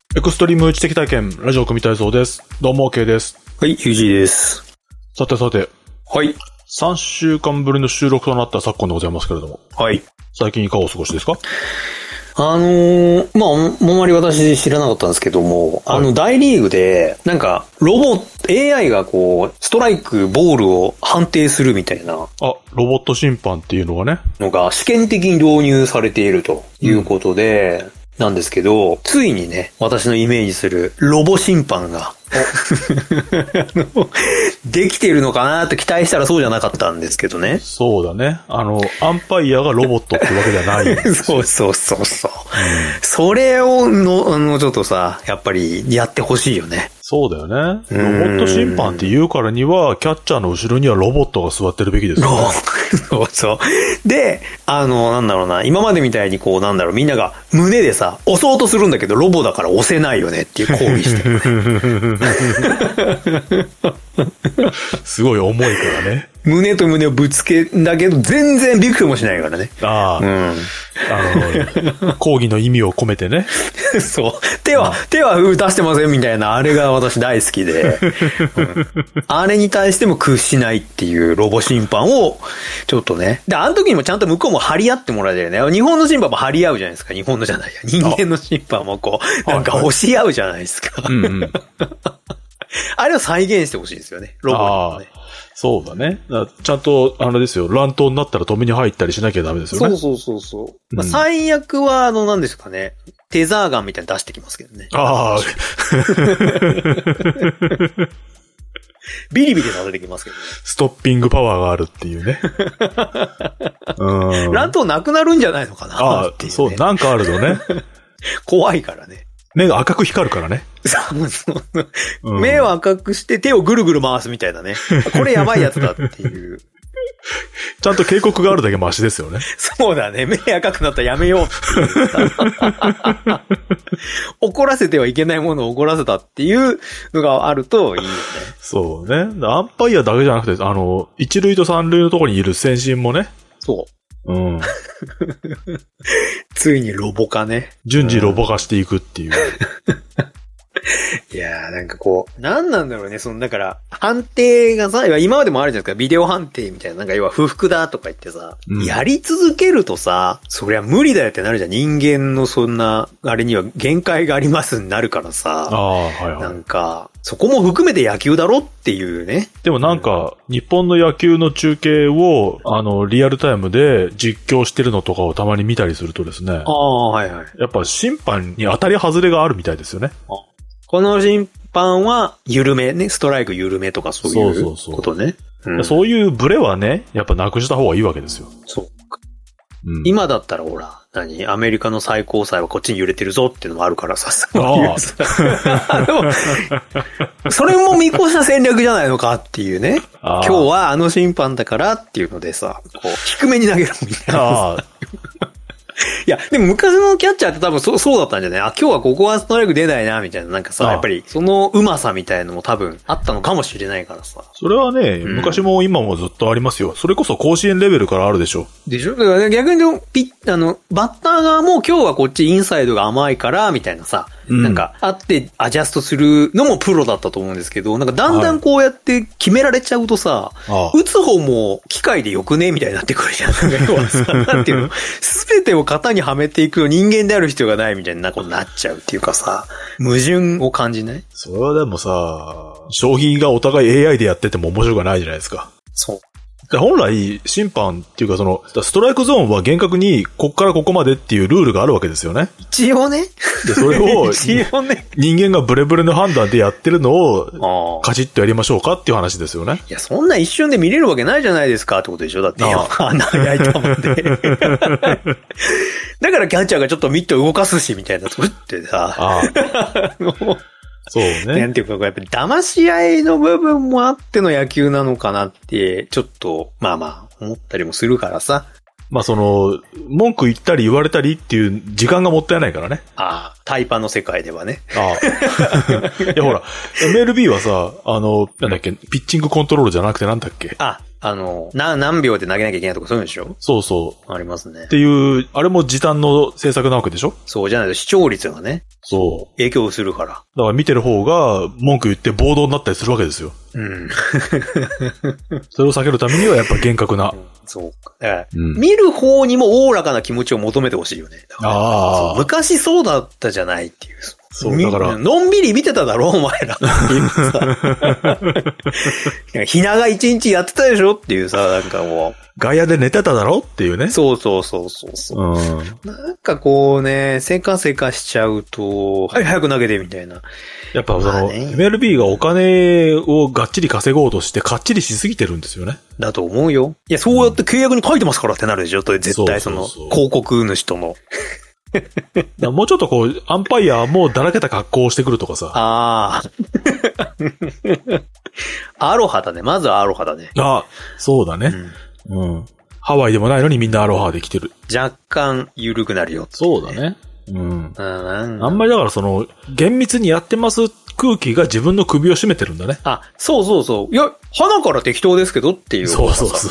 エクストリーム知的体験、ラジオ組体操です。どうも OK です。 はい、UG です。 さてさて。 はい。 3週間ぶりの収録となった昨今でございますけれども。 はい。 最近いかがお過ごしですか？ あんまり私知らなかったんですけども、はい、大リーグで、なんか、AI がこう、ストライク、ボールを判定するみたいな。 ロボット審判っていうのがね。 のが試験的に導入されているということで、なんですけど、ついにね、私のイメージするロボ審判が、できているのかなと期待したらそうじゃなかったんですけどね。 そうだね。アンパイアがロボットってわけじゃないんですよ。 そう。それをちょっとさ、やっぱりやってほしいよね。 そうだよね。ロボット審判って言うからには、キャッチャーの後ろにはロボットが座ってるべきですよね。 そう。で、なんだろうな、今までみたいにこう、なんだろう、みんなが胸でさ、押そうとするんだけど、ロボだから押せないよねっていう抗議してる。 すごい重いからね。 胸と胸をぶつけんだけど、全然びくともしないからね。 抗議の意味を込めてね。 そう。手は出してませんみたいな、あれが私大好きで。あれに対しても屈しないっていうロボ審判を、ちょっとね。で、あの時にもちゃんと向こうも張り合ってもらえるよね。日本の審判も張り合うじゃないですか。日本のじゃないや。人間の審判もこう、なんか押し合うじゃないですか。あれを再現してほしいですよね。ロボにもね。 そうだね。ちゃんと、あれですよ、乱闘になったら止めに入ったりしなきゃダメですよね。 そう。まあ、最悪は、何ですかね。テザーガンみたいなの出してきますけどね。ビリビリ出てきますけどね。 ストッピングパワーがあるっていうね。 乱闘なくなるんじゃないのかなっていう、ね。 そう、なんかあるとね。 怖いからね。 目が赤く光るからね。 そう。目を赤くして手をぐるぐる回すみたいなね。これやばいやつだっていう。 ちゃんと警告があるだけマシですよね。 そうだね。目赤くなったらやめようって怒らせてはいけないものを怒らせたっていうのがあるといいよね。 そうね。アンパイアだけじゃなくて、一塁と三塁のところにいる先進もね。 そう。ついにロボ化ね。 順次ロボ化していくっていう。 いやーなんかこう、なんなんだろうね、だから、判定がさ、今までもあるじゃないですか、ビデオ判定みたいな、なんか要は不服だとか言ってさ、やり続けるとさ、そりゃ無理だよってなるじゃん。人間のそんな、あれには限界がありますになるからさ、なんか、そこも含めて野球だろっていうね。 でもなんか、日本の野球の中継を、リアルタイムで実況してるのとかをたまに見たりするとですね。やっぱ審判に当たり外れがあるみたいですよね。 この審判は緩めね、ストライク緩めとかそういうことね。 そういうブレはね、やっぱなくした方がいいわけですよ。 そうか。今だったらほら、アメリカの最高裁はこっちに揺れてるぞっていうのもあるからさ、でもそれも見越した戦略じゃないのかっていうね。今日は審判だからっていうのでさ、こう、低めに投げるみたいな。いや、でも昔のキャッチャーって多分そうだったんじゃない？今日はここはストライク出ないな、みたいな。なんかさ、やっぱり、その上手さみたいのも多分あったのかもしれないからさ。 それはね、昔も今もずっとありますよ。それこそ甲子園レベルからあるでしょ。 でしょ？だから逆にバッター側も今日はこっちインサイドが甘いから、みたいなさ、なんか、あってアジャストするのもプロだったと思うんですけど、なんかだんだんこうやって決められちゃうとさ、打つ方も機械でよくねみたいになってくるじゃん。要はさ、なんていうの、すべてを型にはめていく人間である必要がないみたいなことになっちゃうっていうかさ、矛盾を感じない？ それはでもさ、消費がお互い AI でやってても面白くないじゃないですか。 そう。 本来、審判っていうかストライクゾーンは厳格に、こっからここまでっていうルールがあるわけですよね。 一応ね。 で、それを、人間がブレブレの判断でやってるのを、カチッとやりましょうかっていう話ですよね。 いや、そんな一瞬で見れるわけないじゃないですかってことでしょ？だって、穴開いたもんで。だからキャッチャーがちょっとミット動かすし、みたいな、それってさ。 そうね。 なんていうか、やっぱり騙し合いの部分もあっての野球なのかなって、ちょっと、思ったりもするからさ。 文句言ったり言われたりっていう時間がもったいないからね。 タイパの世界ではね。 いやほら、MLB はさ、なんだっけ、ピッチングコントロールじゃなくてなんだっけ。 何秒で投げなきゃいけないとかそういうんでしょ？ そうそう。 ありますね。 っていう、あれも時短の政策なわけでしょ？ そうじゃないと視聴率がね。 そう。影響するから。だから見てる方が文句言って暴動になったりするわけですよ。 うん。 それを避けるためにはやっぱ厳格な。 そうか。だから見る方にもおおらかな気持ちを求めてほしいよね。 ああ。 昔そうだったじゃないっていう。 そう、だから。 のんびり見てただろ、お前ら。ひなが一日やってたでしょっていうさ、なんかもう。 外野で寝てただろっていうね。 そう。なんかこうね、せかせかしちゃうと、はい、早く投げてみたいな。 やっぱMLB がお金をがっちり稼ごうとしてかっちりしすぎてるんですよね。 だと思うよ。いや、そうやって契約に書いてますからってなるでしょ、絶対その、広告主との。 もうちょっとこう、アンパイアもだらけた格好をしてくるとかさ。 ああ。アロハだね。まずはアロハだね。 あ、そうだね。うん。ハワイでもないのにみんなアロハで来てる。 若干緩くなるよ、ね。 そうだね。うん。あんまりだからその、厳密にやってます空気が自分の首を絞めてるんだね。 あ、そう。いや、花から適当ですけどっていう。 そう。今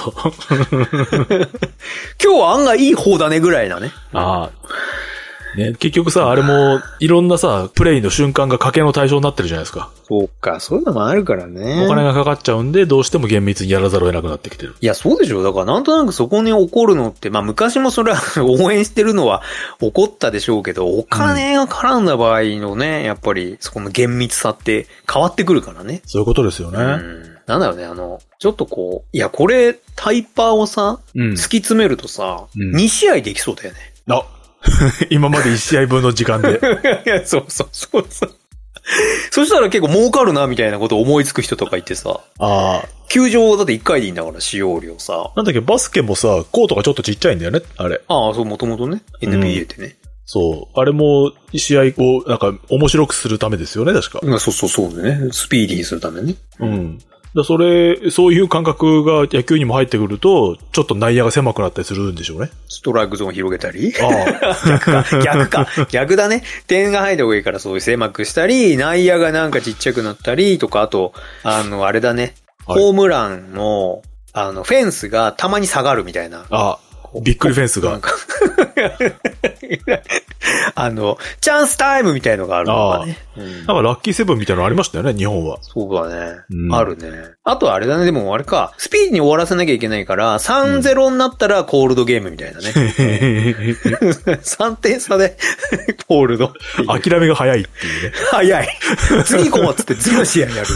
日は案外いい方だねぐらいなね。 ああ。ね、結局さ、あれも、いろんなさ、プレイの瞬間が賭けの対象になってるじゃないですか。 そうか、そういうのもあるからね。 お金がかかっちゃうんで、どうしても厳密にやらざるを得なくなってきてる。 いや、そうでしょ。だからなんとなくそこに起こるのって、まあ昔もそれは応援してるのは起こったでしょうけど、お金が絡んだ場合のね、やっぱりそこの厳密さって変わってくるからね。 そういうことですよね。 なんだろうね、ちょっとこう、いや、これ、タイパーをさ、突き詰めるとさ、2試合できそうだよね。 あ今まで1試合分の時間で。 いや、そう。そしたら結構儲かるな、みたいなことを思いつく人とかいてさ。 ああ。 球場だって1回でいいんだから、使用量さ。 なんだっけ、バスケもさ、コートがちょっとちっちゃいんだよね、あれ。 ああ、そう、もともとね。NBA ってね。 そう。あれも、試合を、なんか、面白くするためですよね、確か。 そうね。スピーディーにするためね。 うん。そういう感覚が野球にも入ってくると、ちょっと内野が狭くなったりするんでしょうね。 ストライクゾーン広げたり。 ああ。逆だね。点が入った方がいいからそういう狭くしたり、内野がなんかちっちゃくなったりとか、あと、あれだね。ホームランの、フェンスがたまに下がるみたいな。 ああ。びっくりフェンスが。 チャンスタイムみたいのがあるのがね。 なんかラッキーセブンみたいなのありましたよね、日本は。 そうだね。あるね。あとあれだね、でもあれか、スピーディーに終わらせなきゃいけないから、3-0になったらコールドゲームみたいなね。3点差で、コールド。 諦めが早いっていうね。 早い。次行こうっつって次の試合やる。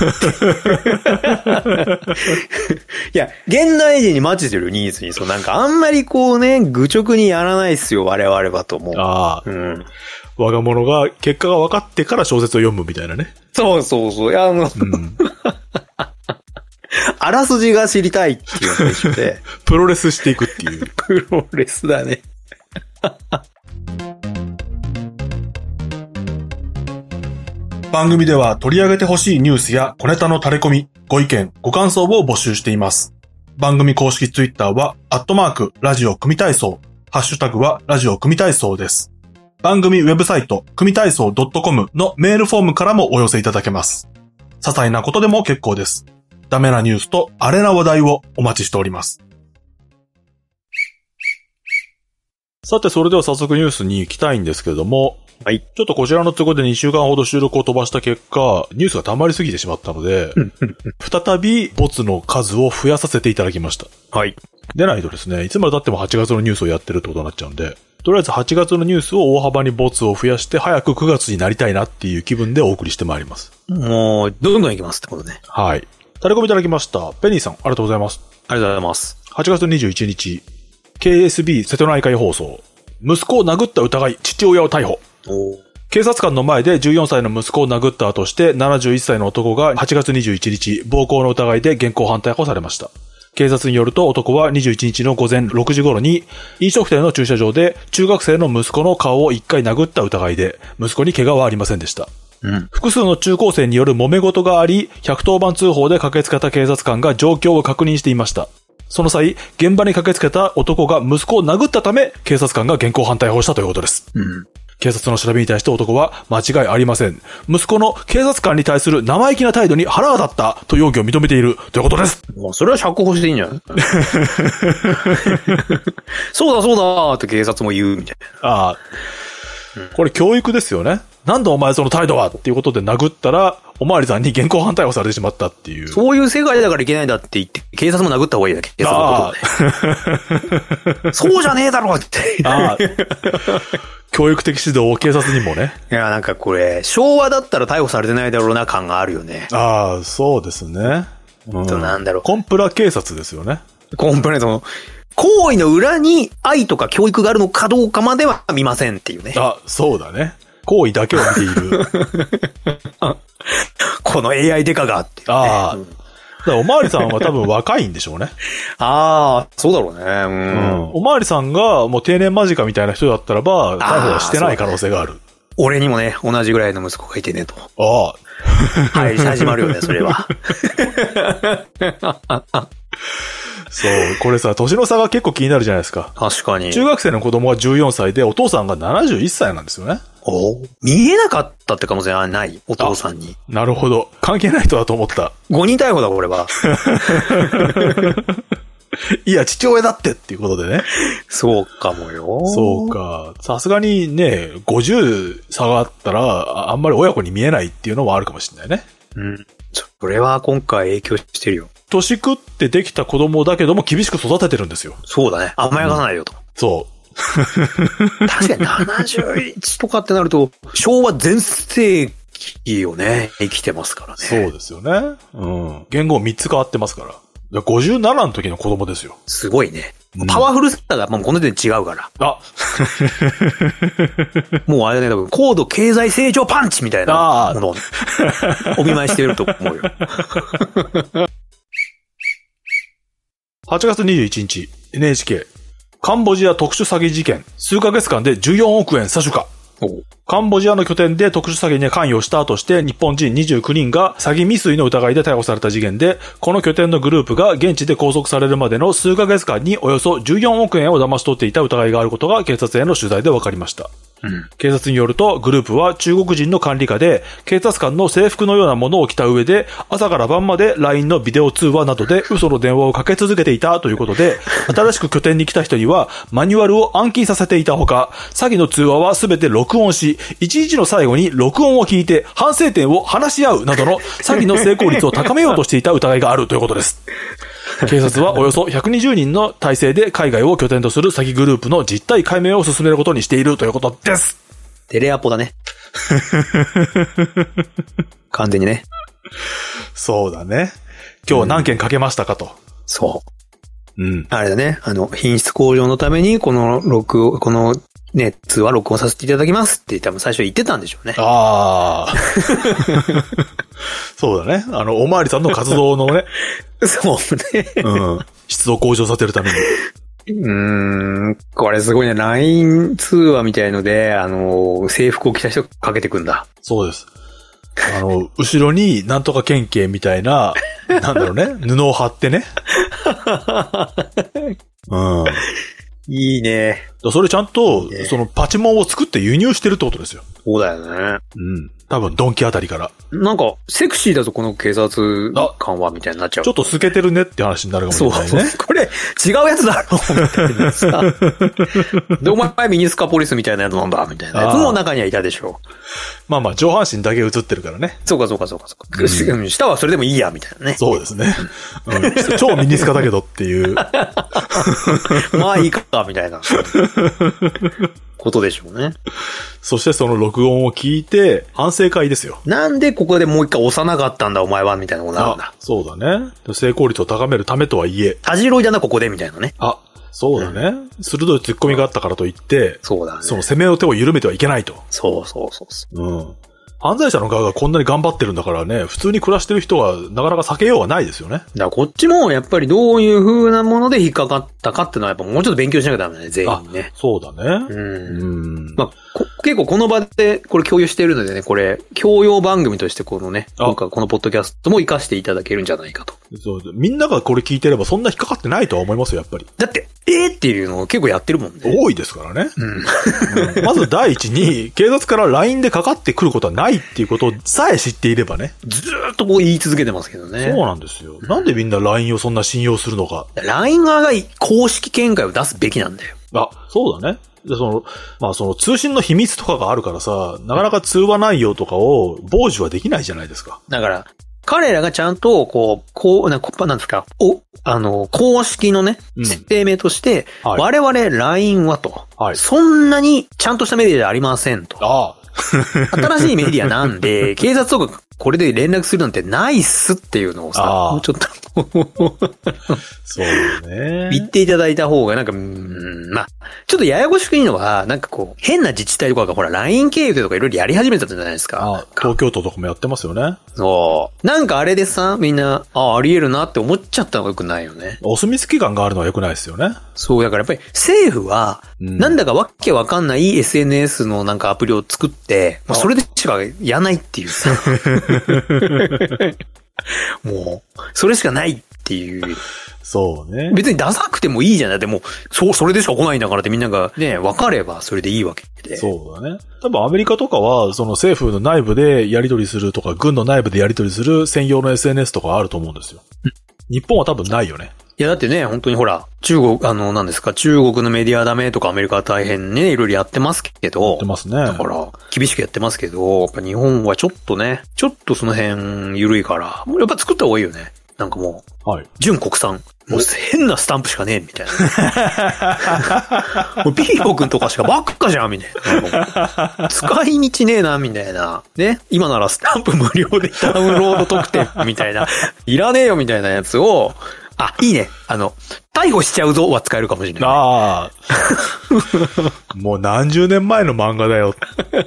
いや、現代人にマッチしてるニーズに、なんかあんまりこうね、愚直にやらないっすよ、我々はと思う。 ああ。若者が、結果が分かってから小説を読むみたいなね。 そう。いや、あらすじが知りたいっていうのと一緒で。 プロレスしていくっていう。 プロレスだね。 番組では取り上げてほしいニュースや小ネタの垂れ込み、ご意見、ご感想を募集しています。番組公式ツイッターは、@ラジオ組体操。ハッシュタグはラジオ組体操です。番組ウェブサイト、組体操 .com のメールフォームからもお寄せいただけます。些細なことでも結構です。ダメなニュースとアレな話題をお待ちしております。さて、それでは早速ニュースに行きたいんですけれども、 はい。 ちょっとこちらの都合で2週間ほど収録を飛ばした結果、ニュースが溜まりすぎてしまったので、再びボツの数を増やさせていただきました。 はい。 でないとですね、いつまで経っても8月のニュースをやってるってことになっちゃうんで、とりあえず8月のニュースを大幅にボツを増やして早く9月になりたいなっていう気分でお送りしてまいります。 もう、どんどんいきますってことね。 はい。タレコミいただきました。ペニーさん、ありがとうございます。 ありがとうございます。 8月21日、KSB 瀬戸内海放送。息子を殴った疑い、父親を逮捕。警察官の前で14歳の息子を殴ったとして71歳の男が8月21日、暴行の疑いで現行犯逮捕されました。警察によると男は21日の午前6時頃に飲食店の駐車場で中学生の息子の顔を1回殴った疑いで息子に怪我はありませんでした。複数の中高生による揉め事があり、110番通報で駆けつけた警察官が状況を確認していました。その際、現場に駆けつけた男が息子を殴ったため、警察官が現行犯逮捕したということです。警察の調べに対して男は間違いありません。息子の警察官に対する生意気な態度に腹が立ったと容疑を認めているということです。 もうそれは釈放していいんじゃないそうだって警察も言うみたいな。 ああ、これ教育ですよね。 なんだお前その態度はっていうことで殴ったら、おまわりさんに現行犯逮捕されてしまったっていう。 そういう世界だからいけないんだって言って、警察も殴った方がいいだけ。警察のことね。そうじゃねえだろって。 教育的指導を警察にもね。 いや、なんかこれ、昭和だったら逮捕されてないだろうな感があるよね。 ああ、そうですね。 なんだろう。 コンプラ警察ですよね。 コンプラの、行為の裏に愛とか教育があるのかどうかまでは見ませんっていうね。 あ、そうだね。行為だけを見ている。 この AI デカがって、ね。 ああ。だからおまわりさんは多分若いんでしょうね。 ああ、そうだろうね。 おまわりさんがもう定年間近みたいな人だったらば、逮捕はしてない可能性がある。 俺にもね、同じぐらいの息子がいてねと。 ああ。はい、始まるよね、それは。 そう、これさ、年の差が結構気になるじゃないですか。 確かに。 中学生の子供は14歳で、お父さんが71歳なんですよね。 見えなかったって可能性はない、お父さんに。 なるほど。関係ない人だと思った。 5人逮捕だ、これは。 いや、父親だってっていうことでね。 そうかもよ。 そうか。さすがにね、50差があったら、あんまり親子に見えないっていうのもあるかもしれないね。 うん。それは今回影響してるよ。 年食ってできた子供だけども厳しく育ててるんですよ。 そうだね。甘やかさないよと。 そう。 確かに71とかってなると、昭和全盛期をね、生きてますからね。 そうですよね。うん。言語3つ変わってますから。57の時の子供ですよ。 すごいね。パワフルさがもうこの時点で違うから。あもうあれね、多分高度経済成長パンチみたいなものを、ね、お見舞いしてると思うよ。 8月21日、NHK。カンボジア特殊詐欺事件。数ヶ月間で14億円詐取か。カンボジアの拠点で特殊詐欺に関与したとして日本人29人が詐欺未遂の疑いで逮捕された事件で、この拠点のグループが現地で拘束されるまでの数ヶ月間におよそ14億円を騙し取っていた疑いがあることが警察への取材で分かりました。警察によると、グループは中国人の管理下で、警察官の制服のようなものを着た上で、朝から晩まで LINE のビデオ通話などで嘘の電話をかけ続けていたということで、新しく拠点に来た人には、マニュアルを暗記させていたほか、詐欺の通話はすべて録音し、一日の最後に録音を聞いて、反省点を話し合うなどの詐欺の成功率を高めようとしていた疑いがあるということです。警察はおよそ120人の体制で海外を拠点とする詐欺グループの実態解明を進めることにしているということです。 テレアポだね。完全にね。 そうだね。今日何件かけましたかと。 そう。あれだね。品質向上のためにこのね、通話録音させていただきますって多分最初言ってたんでしょうね。 ああ。そうだね。おまわりさんの活動のね。 そうね。 質を向上させるために。 これすごいね。LINE 通話みたいので、制服を着た人かけてくんだ。 そうです。後ろになんとか県警みたいな、なんだろうね。布を貼ってね。 いいね。 それちゃんと、そのパチモンを作って輸入してるってことですよ。 そうだよね。 多分ドンキあたりから。 なんか、セクシーだぞこの警察官はみたいになっちゃう。 ちょっと透けてるねって話になるかもしれないね。 そうこれ、違うやつだろみたいなさ。で、お前ミニスカポリスみたいなやつなんだみたいなやつも中にはいたでしょ。 まあまあ、上半身だけ映ってるからね。 そうか。下はそれでもいいや、みたいなね。 そうですね。超ミニスカだけどっていう。 まあいいか、みたいな。ことでしょうね。 そしてその録音を聞いて、反省会ですよ。 なんでここでもう一回押さなかったんだお前はみたいなことなんだ。 そうだね。成功率を高めるためとはいえ。 たじろいだなここでみたいなね。 そうだね。鋭い突っ込みがあったからといって、 そうだね。 その攻めの手を緩めてはいけないと。 そう。 犯罪者の側がこんなに頑張ってるんだからね、普通に暮らしてる人はなかなか避けようがないですよね。 だからこっちもやっぱりどういう風なもので引っかかったかっていうのはやっぱもうちょっと勉強しなきゃダメだね、全員ね。 そうだね。 まあ、結構この場でこれ共有しているのでね、これ、教養番組としてこのね、今回このポッドキャストも活かしていただけるんじゃないかと。 そう。みんながこれ聞いてればそんな引っかかってないとは思いますよ、やっぱり。 だって、っていうのを結構やってるもんね。 多いですからね。まず第一に、警察から LINE でかかってくることはなないっていうことさえ知っていればね。 ずーっとこう言い続けてますけどね。 そうなんですよ。なんでみんな LINE をそんな信用するのか。 LINE 側が公式見解を出すべきなんだよ。 あ、そうだね。で、まあその通信の秘密とかがあるからさ、なかなか通話内容とかを傍受はできないじゃないですか。 だから、彼らがちゃんと、なんですか、公式のね、声明として、 はい、 我々 LINE はと、 はい、 そんなにちゃんとしたメディアではありませんと。 ああ新しいメディアなんで、警察とかこれで連絡するなんてないっすっていうのをさ、もうちょっとそうね。 言っていただいた方が、なんか、まあ、ちょっとややこしくいいのは、なんかこう、変な自治体とかがほら、LINE 経由でとかいろいろやり始めたじゃないですか。 東京都とかもやってますよね。 そう。なんかあれでさ、みんな、あり得るなって思っちゃったのが良くないよね。 お墨付き感があるのは良くないですよね。 そう、だからやっぱり政府は、なんだかわけわかんない SNS のなんかアプリを作って、まあ、それでしかやないっていうさ。もう、それしかないっていう。 そうね。 別にダサくてもいいじゃない。でも、それでしか来ないんだからってみんながね、分かればそれでいいわけで。 そうだね。多分アメリカとかは、その政府の内部でやり取りするとか、軍の内部でやり取りする専用の SNS とかあると思うんですよ。日本は多分ないよね。 いやだってね、本当にほら、中国のメディアダメとかアメリカは大変ね、いろいろやってますけど。 やってますね。 だから、厳しくやってますけど、やっぱ日本はちょっとその辺緩いから、やっぱ作った方がいいよね。なんかもう、はい。純国産。もう変なスタンプしかねえ、みたいな。もうピーポくんとかしかばっかじゃん、みたいな。使い道ねえな、みたいな。ね。今ならスタンプ無料でダウンロード特典、みたいな。いらねえよ、みたいなやつを、いいね。逮捕しちゃうぞは使えるかもしれない、ね。 ああ。もう何十年前の漫画だよ。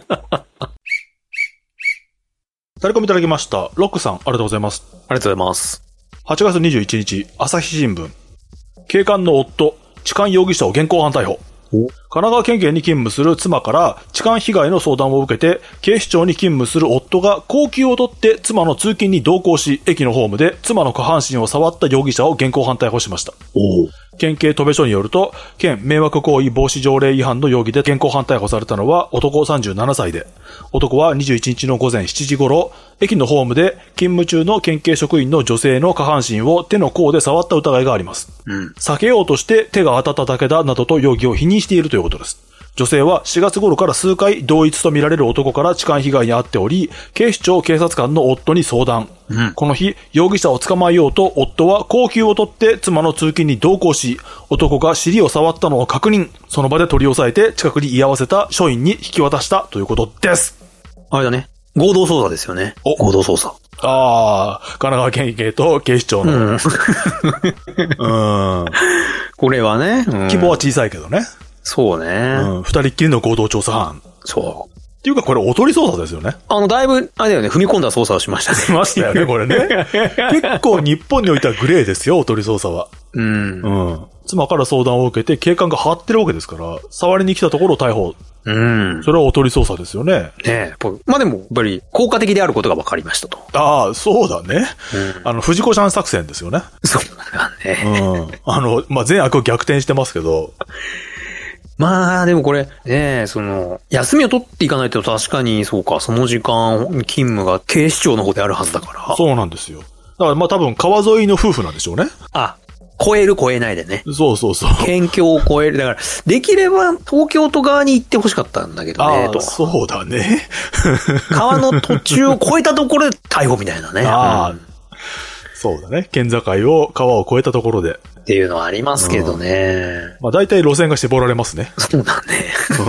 タレコミいただきました。ロックさん、ありがとうございます。 ありがとうございます。 8月21日、朝日新聞。警官の夫、痴漢容疑者を現行犯逮捕。神奈川県警に勤務する妻から痴漢被害の相談を受けて、警視庁に勤務する夫が高級を取って妻の通勤に同行し、駅のホームで妻の下半身を触った容疑者を現行犯逮捕しました。県警戸部署によると、県迷惑行為防止条例違反の容疑で現行犯逮捕されたのは男37歳で、男は21日の午前7時頃、駅のホームで勤務中の県警職員の女性の下半身を手の甲で触った疑いがあります。避けようとして手が当たっただけだなどと容疑を否認しているということです。女性は4月頃から数回同一と見られる男から痴漢被害に遭っており、警視庁警察官の夫に相談。この日、容疑者を捕まえようと夫は高級を取って妻の通勤に同行し、男が尻を触ったのを確認。その場で取り押さえて近くに居合わせた署員に引き渡したということです。 あれだね。合同捜査ですよね。合同捜査。 神奈川県警と警視庁の。 これはね、 規模は小さいけどね。 そうね。 二人っきりの合同調査班。 そう。 っていうかこれおとり捜査ですよね。 だいぶ、あれだよね、踏み込んだ捜査をしましたね。 しましたよね、これね。結構日本においてはグレーですよ、おとり捜査は。妻から相談を受けて警官が張ってるわけですから、触りに来たところを逮捕。それはおとり捜査ですよね。 ねえ。まあでも、やっぱり、効果的であることが分かりましたと。 ああ、そうだね。藤子ちゃん作戦ですよね。 そうだね。 まあ、善悪を逆転してますけど。 まあ、でもこれ、ねえ、休みを取っていかないと確かに、そうか、その時間、勤務が警視庁の方であるはずだから。 そうなんですよ。だからまあ多分川沿いの夫婦なんでしょうね。 超える超えないでね。 そうそうそう。 県境を超える。だから、できれば東京都側に行ってほしかったんだけどね、と。 そうだね。 川の途中を越えたところで逮捕みたいなね。 そうだね。県境を川を越えたところで。 っていうのはありますけどね。 まあ大体路線が絞られますね。 そうだね。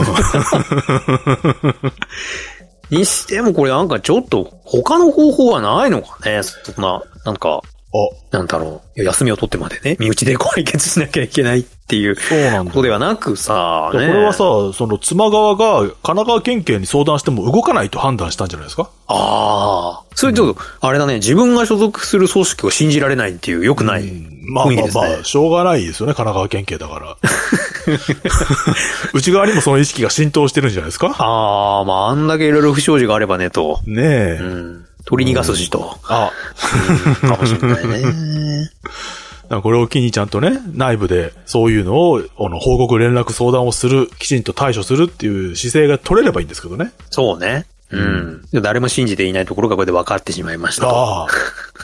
にしてもこれなんかちょっと他の方法はないのかね。そんな、なんか。なんだろう。休みを取ってまでね、身内で解決しなきゃいけないっていうことではなくさ、 これはさ、妻側が神奈川県警に相談しても動かないと判断したんじゃないですか？ それちょっと、あれだね、自分が所属する組織を信じられないっていう良くない雰囲気ですね。 まあ、しょうがないですよね、神奈川県警だから。内側にもその意識が浸透してるんじゃないですか？ まあ、あんだけいろいろ不祥事があればね、と。 ねえ。 取り逃がすしと。かもしれないね。 これを機にちゃんとね、内部でそういうのを、報告連絡相談をする、きちんと対処するっていう姿勢が取れればいいんですけどね。 そうね。 うん。誰も信じていないところがこれで分かってしまいましたと。ああ。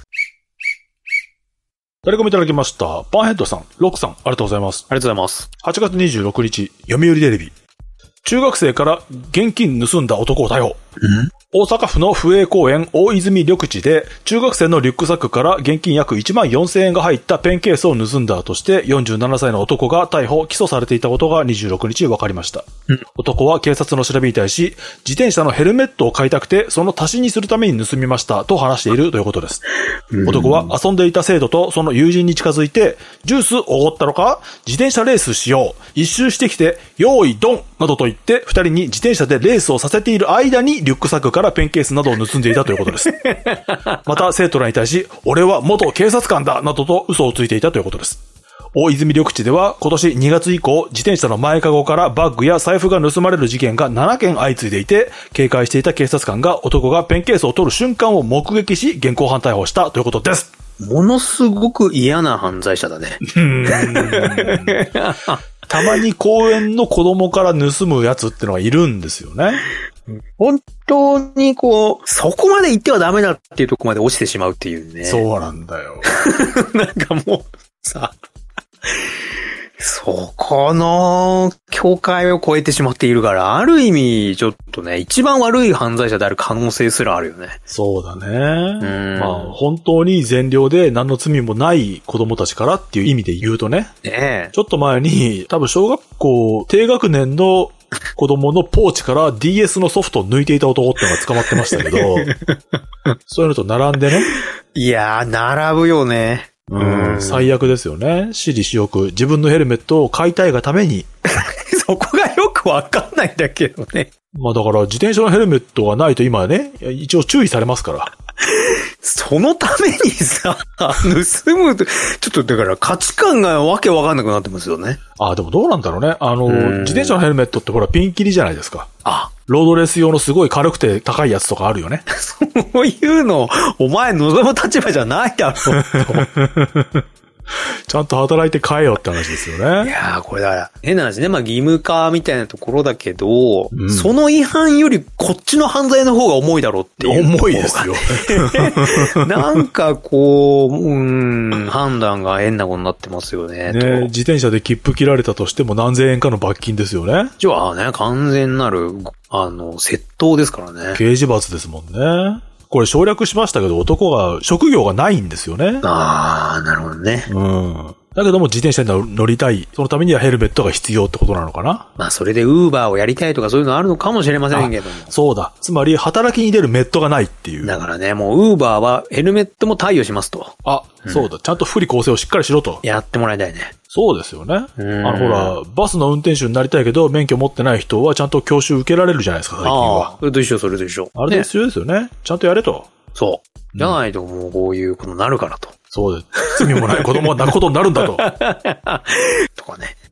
誰かもいただきました。パンヘッドさん、ロックさん、ありがとうございます。 ありがとうございます。 8月26日、読売テレビ。中学生から現金盗んだ男を逮捕。大阪府の府営公園大泉緑地で中学生のリュックサックから現金約1万4000円が入ったペンケースを盗んだとして47歳の男が逮捕・起訴されていたことが26日分かりました。男は警察の調べに対し、自転車のヘルメットを買いたくてその足しにするために盗みましたと話しているということです。男は遊んでいた生徒とその友人に近づいて、ジュースおごったのか？自転車レースしよう。一周してきて、用意ドンなどと言って二人に自転車でレースをさせている間にリュックサックからペンケースなどを盗んでいたということです。また生徒らに対し、俺は元警察官だなどと嘘をついていたということです。大泉緑地では今年2月以降、自転車の前かごからバッグや財布が盗まれる事件が7件相次いでいて、警戒していた警察官が男がペンケースを取る瞬間を目撃し、現行犯逮捕したということです。 ものすごく嫌な犯罪者だね。 たまに公園の子供から盗むやつってのがいるんですよね。 本当にそこまで行ってはダメだっていうとこまで落ちてしまうっていうね。 そうなんだよ。 なんかもう、さ、そこの境界を超えてしまっているから、ある意味、ちょっとね、一番悪い犯罪者である可能性すらあるよね。 そうだね。まあ、本当に善良で何の罪もない子供たちからっていう意味で言うとね。 ねえ。 ちょっと前に、多分小学校低学年の子供のポーチから DS のソフトを抜いていた男ってのが捕まってましたけど、そういうのと並んでね。 いやー、並ぶよね。 最悪ですよね。私利私欲。自分のヘルメットを買いたいがために。 そこがよくわかんないんだけどね。 まあだから自転車のヘルメットがないと今ね、一応注意されますから。 そのためにさ、盗むと、ちょっとだから価値観がわけわかんなくなってますよね。 あ、でもどうなんだろうね。自転車のヘルメットってほらピンキリじゃないですか。 あ、 ロードレース用のすごい軽くて高いやつとかあるよね。 そういうの、お前望む立場じゃないだろう。 ちゃんと働いて買えよって話ですよね。 いやー、これだから、変な話ね。まあ義務化みたいなところだけど、その違反よりこっちの犯罪の方が重いだろうっていう。 重いですよ。 なんか判断が変なことになってますよね。 自転車で切符切られたとしても何千円かの罰金ですよね。 じゃあね、完全なる、窃盗ですからね。 刑事罰ですもんね。これ省略しましたけど、男が職業がないんですよね。 ああ、なるほどね。 だけども自転車に乗りたい。そのためにはヘルメットが必要ってことなのかな。 まあそれでウーバーをやりたいとかそういうのあるのかもしれませんけども。 そうだ。つまり働きに出るメットがないっていう。 だからね、もうウーバーはヘルメットも貸与しますと。 そうだ。ちゃんと福利厚生をしっかりしろと。 やってもらいたいね。 そうですよね。ほら、バスの運転手になりたいけど、免許持ってない人はちゃんと教習受けられるじゃないですか、最近は。 それと一緒。 あれと一緒ですよね。ちゃんとやれと。 そう。じゃないともうこういうことになるからと。 そうです。罪もない子供は泣くことになるんだと。 とかね。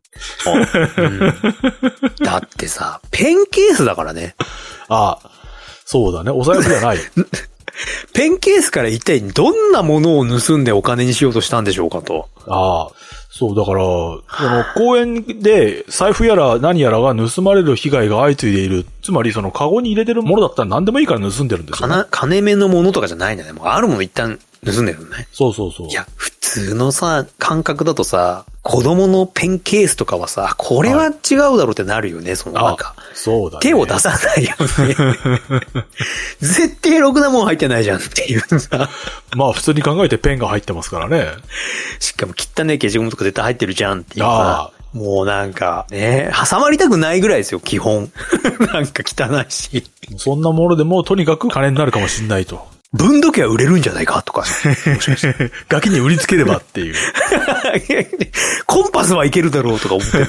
だってさ、ペンケースだからね。 そうだね。お財布じゃない。 ペンケースから一体どんなものを盗んでお金にしようとしたんでしょうかと。 そう、だから、公園で財布やら何やらが盗まれる被害が相次いでいる。つまりそのカゴに入れてるものだったら何でもいいから盗んでるんですよね。 金目のものとかじゃないんだね。もうあるもの一旦盗んでるのね。 そう。 いや、普通のさ、感覚だとさ、子供のペンケースとかはさ、これは違うだろうってなるよね、なんか。 そうだね。 手を出さないよね。絶対ろくなもん入ってないじゃんっていうさ。 まあ普通に考えてペンが入ってますからね。 しかも汚ねえ消しゴムとか絶対入ってるじゃんっていうさ。もうなんか、ね、挟まりたくないぐらいですよ、基本。なんか汚いし。 そんなものでもとにかく金になるかもしんないと。 分度器は売れるんじゃないかとか。 ガキに売りつければっていう。 コンパスはいけるだろうとか思ってる。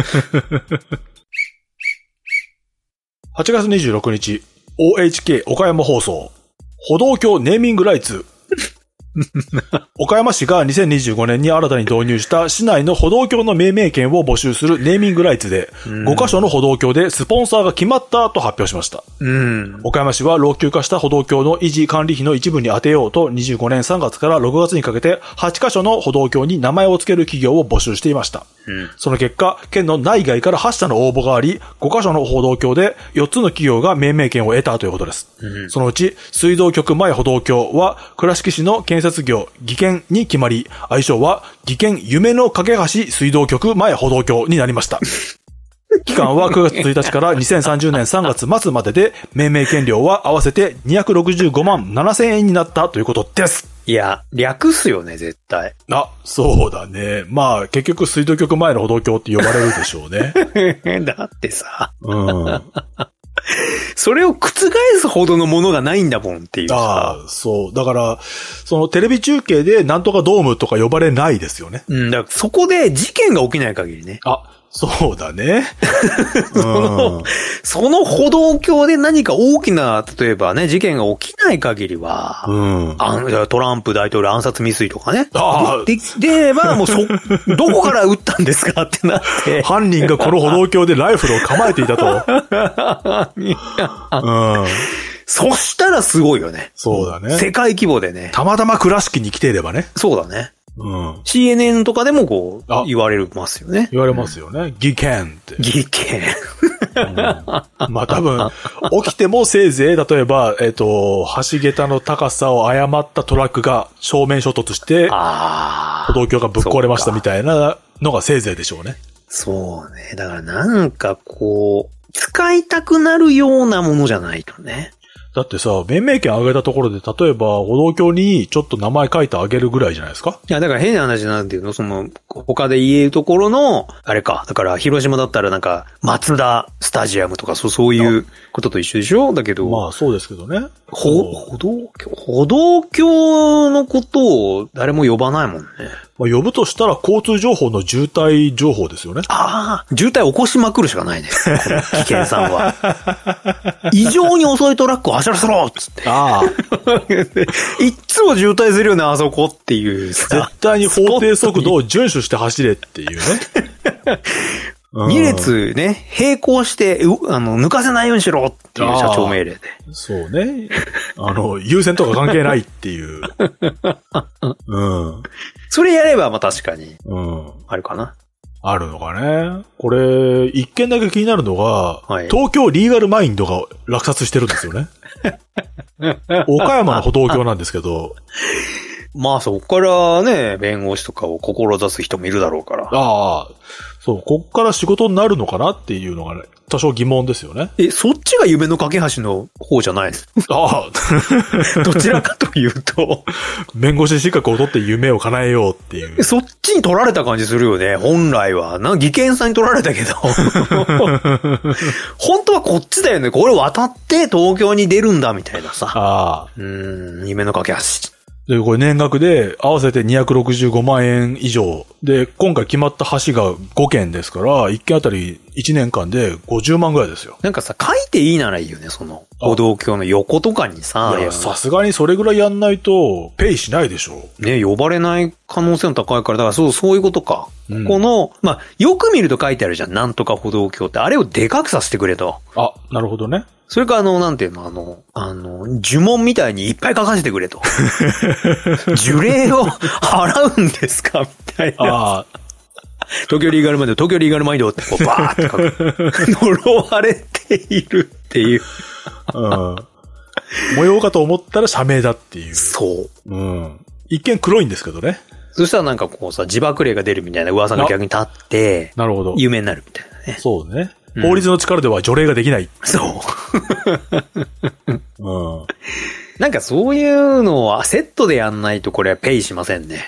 8月26日、OHK 岡山放送。歩道橋ネーミングライツ。 岡山市が2025年に新たに導入した市内の歩道橋の命名権を募集するネーミングライツで、5カ所の歩道橋でスポンサーが決まったと発表しました。岡山市は老朽化した歩道橋の維持管理費の一部に充てようと25年3月から6月にかけて8カ所の歩道橋に名前を付ける企業を募集していました。その結果、県の内外から8社の応募があり、5カ所の歩道橋で4つの企業が命名権を得たということです。そのうち、水道局前歩道橋は倉敷市の建設業、技研に決まり、愛称は技研夢の架け橋水道局前歩道橋になりました。期間は9月1日から2030年3月末までで、命名権料は合わせて265万7000円になったということです。 いや、略っすよね、絶対。 あ、そうだね。まあ、結局水道局前の歩道橋って呼ばれるでしょうね。 だってさ。それを覆すほどのものがないんだもんっていうさ。 ああ、そう。だから、そのテレビ中継でなんとかドームとか呼ばれないですよね。 だからそこで事件が起きない限りね。 あ、そうだね。 その歩道橋で何か大きな、例えばね、事件が起きない限りは、トランプ大統領暗殺未遂とかね。で、まあもうどこから撃ったんですかってなって。 犯人がこの歩道橋でライフルを構えていたと。 そしたらすごいよね。 そうだね。 世界規模でね。 たまたま倉敷に来ていればね。 そうだね。CNN とかでもこう、言われますよね。 言われますよね。技研って。 技研。 まあ多分、起きてもせいぜい、例えば、橋桁の高さを誤ったトラックが正面衝突して、歩道橋がぶっ壊れましたみたいなのがせいぜいでしょうね。 そうね。だからなんかこう、使いたくなるようなものじゃないとね。 だってさ、命名権あげたところで、例えば、歩道橋にちょっと名前書いてあげるぐらいじゃないですか？ いや、だから変な話なんていうの、他で言えるところの、あれか、だから広島だったらなんか、松田スタジアムとかそういうことと一緒でしょ？だけど。 まあそうですけどね。 歩道橋のことを誰も呼ばないもんね。 まあ、呼ぶとしたら交通情報の渋滞情報ですよね。 ああ、渋滞起こしまくるしかないね。この危険さんは。異常に遅いトラックを走らせろっつって。いっつも渋滞するよね、あそこっていうさ。 絶対に法定速度を遵守して走れっていうね。 2列ね、並行して、抜かせないようにしろっていう社長命令で。 そうね。優先とか関係ないっていう。 それやれば、まあ確かに。あるかな。 あるのかね。これ、一件だけ気になるのが、東京リーガルマインドが落札してるんですよね。岡山の歩道橋なんですけど。 まあそこからね、弁護士とかを志す人もいるだろうから。 そう、こっから仕事になるのかなっていうのがね、多少疑問ですよね。 そっちが夢の架け橋の方じゃないです。どちらかというと。 弁護士資格を取って夢を叶えようっていう。 そっちに取られた感じするよね、本来は。技研さんに取られたけど。本当はこっちだよね。これ渡って東京に出るんだ、みたいなさ。夢の架け橋。 で、これ年額で合わせて265万円以上。で、今回決まった橋が5件ですから、1件あたり1年間で50万ぐらいですよ。 なんかさ、書いていいならいいよね、歩道橋の横とかにさ。 いや、さすがにそれぐらいやんないと、ペイしないでしょ。 ね、呼ばれない可能性の高いから、だからそういうことか。この、まあ、よく見ると書いてあるじゃん、なんとか歩道橋って。あれをでかくさせてくれと。 なるほどね。 それかなんていうの、呪文みたいにいっぱい書かせてくれと。呪霊を払うんですかみたいな。東京リーガルマインドってこうバーって書く。呪われているっていう。 模様かと思ったら社名だっていう。 そう。 一見黒いんですけどね。 そしたらなんかこうさ、自爆霊が出るみたいな噂が逆に立って、 なるほど。 有名になるみたいなね。 そうね。法律の力では除霊ができない。 そう。なんかそういうのはセットでやんないとこれはペイしませんね。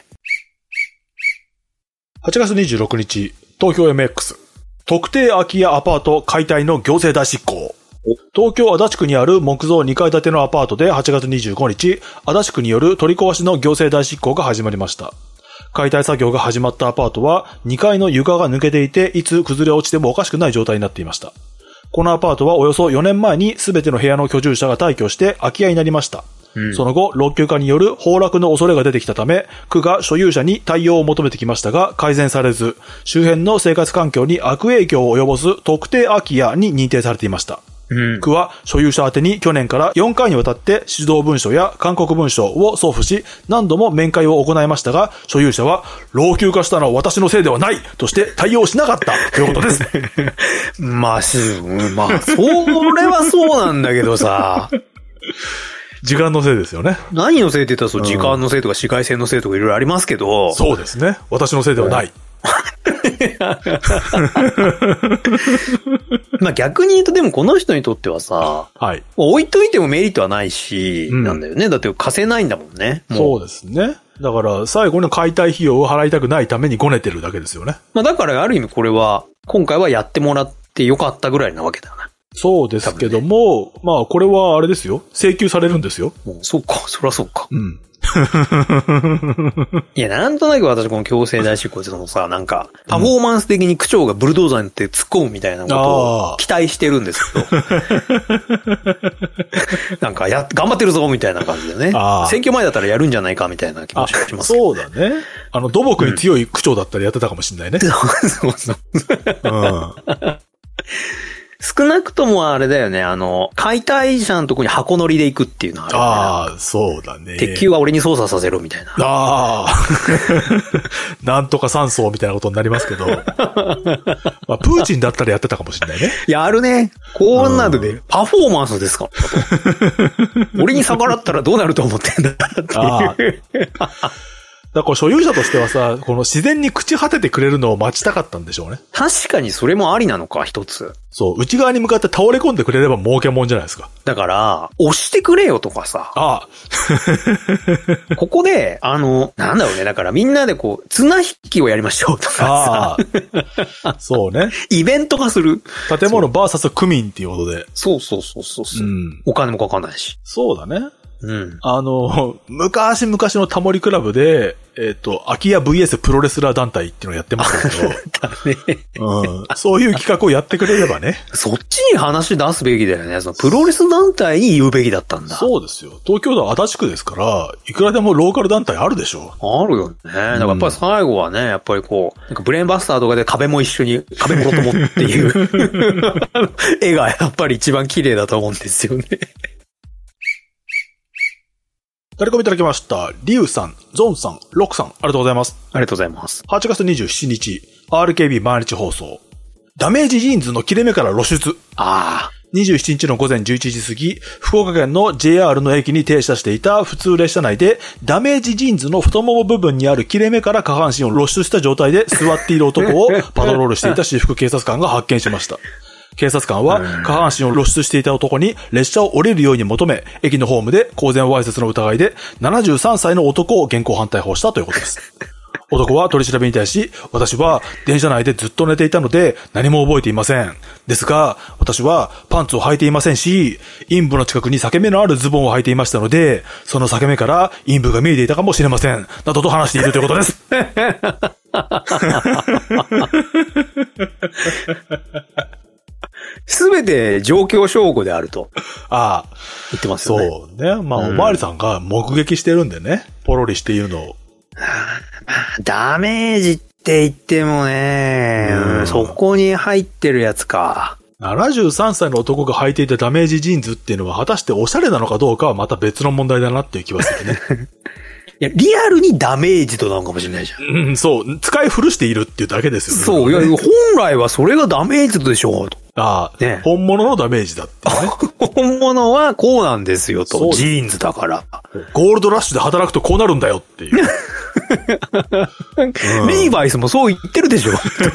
8月26日、東京 MX。特定空き家アパート解体の行政代執行。東京足立区にある木造2階建てのアパートで8月25日、足立区による取り壊しの行政代執行が始まりました。解体作業が始まったアパートは2階の床が抜けていて、いつ崩れ落ちてもおかしくない状態になっていました。このアパートはおよそ4年前に全ての部屋の居住者が退去して空き家になりました。 その後、老朽化による崩落の恐れが出てきたため、区が所有者に対応を求めてきましたが、改善されず、周辺の生活環境に悪影響を及ぼす特定空き家に認定されていました。区は所有者宛てに去年から4回にわたって指導文書や勧告文書を送付し、何度も面会を行いましたが、所有者は老朽化したのは私のせいではないとして対応しなかったということです。 まあ、それはそうなんだけどさ。 時間のせいですよね。 何のせいって言ったら時間のせいとか紫外線のせいとかいろいろありますけど。 そうですね。私のせいではない。 まあ逆に言うとでもこの人にとってはさ、 はい。 置いといてもメリットはないし、なんだよね。だって貸せないんだもんね。 そうですね。だから最後の解体費用を払いたくないためにごねてるだけですよね。 まあだからある意味これは、今回はやってもらってよかったぐらいなわけだよね。 そうですけども、ね、まあこれはあれですよ。請求されるんですよ。 そうか、そりゃそうか。 うん。 いや、なんとなく私この強制代執行ってそのさ、なんか、パフォーマンス的に区長がブルドーザーにって突っ込むみたいなことを期待してるんですけど。なんか頑張ってるぞみたいな感じでね。選挙前だったらやるんじゃないかみたいな気持ちがします、ね。 そうだね。土木に強い区長だったらやってたかもしれないね。 そうそう。少なくともあれだよね、解体者のとこに箱乗りで行くっていうのはある、ね。 ああ、そうだね。 鉄球は俺に操作させろみたいな。 ああ。なんとか三層みたいなことになりますけど。まあ、プーチンだったらやってたかもしれないね。 やるね。こんなので、パフォーマンスですからと。俺に逆らったらどうなると思ってんだっていう。 だから所有者としてはさ、この自然に朽ち果ててくれるのを待ちたかったんでしょうね。 確かにそれもありなのか、一つ。 そう、内側に向かって倒れ込んでくれれば儲けもんじゃないですか。 だから、押してくれよとかさ。 ああ。ここで、なんだろうね。だからみんなでこう、綱引きをやりましょうとかさ。 あそうね。 イベント化する。 建物バーサス区民っていうことで。 そう。うん。お金もかかんないし。 そうだね。 うん。 昔々のタモリクラブで、空き家 VS プロレスラー団体っていうのをやってましたけど。 だね。 うん。そういう企画をやってくれればね。 そっちに話出すべきだよね。そのプロレス団体に言うべきだったんだ。 そうですよ。東京都足立区ですから、いくらでもローカル団体あるでしょ。 あるよね。だからやっぱり最後はね、やっぱりこう、なんかブレーンバスターとかで壁も一緒に、壁もろともっていう絵がやっぱり一番綺麗だと思うんですよね。 タレコミいただきました。リュウさん、ゾンさん、ロクさん、ありがとうございます。 ありがとうございます。 8月27日、RKB 毎日放送。ダメージジーンズの切れ目から露出。27日の午前11時過ぎ、福岡県の JR の駅に停車していた普通列車内で、ダメージジーンズの太もも部分にある切れ目から下半身を露出した状態で座っている男をパトロールしていた私服警察官が発見しました。警察官は下半身を露出していた男に列車を降りるように求め、駅のホームで公然わいせつの疑いで73歳の男を現行犯逮捕したということです。男は取り調べに対し、私は電車内でずっと寝ていたので何も覚えていません。ですが、私はパンツを履いていませんし、陰部の近くに裂け目のあるズボンを履いていましたので、その裂け目から陰部が見えていたかもしれません。などと話しているということです。 すべて状況証拠であると。 ああ。 言ってますよね。 そうね。まあ、おまわりさんが目撃してるんでね。ポロリしているのを。 ダメージって言ってもね、そこに入ってるやつか。 73歳の男が履いていたダメージジーンズっていうのは果たしておしゃれなのかどうかはまた別の問題だなっていう気はするね。 いや、リアルにダメージとなのかもしれないじゃん。 うん、そう。使い古しているっていうだけですよね。 そう。いや、本来はそれがダメージでしょうと。 ああ、ね、本物のダメージだってね。 本物はこうなんですよと。ジーンズだから。 ゴールドラッシュで働くとこうなるんだよっていう。 リーバイスもそう言ってるでしょ。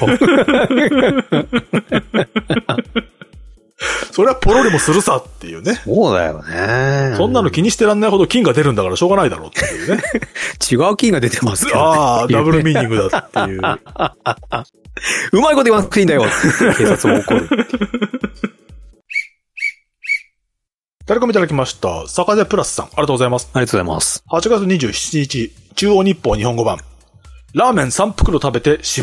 それはポロリもするさっていうね。 そうだよね。 そんなの気にしてらんないほど金が出るんだからしょうがないだろうっていうね。 違う金が出てますけど、ね。 ああ、ダブルミーニングだっていう。 うまいこと言わなくていいんだよって警察も怒る。 誰かもいただきました。坂出プラスさん、ありがとうございます。 ありがとうございます。 8月27日、中央日報日本語版。ラーメン3袋食べて死亡。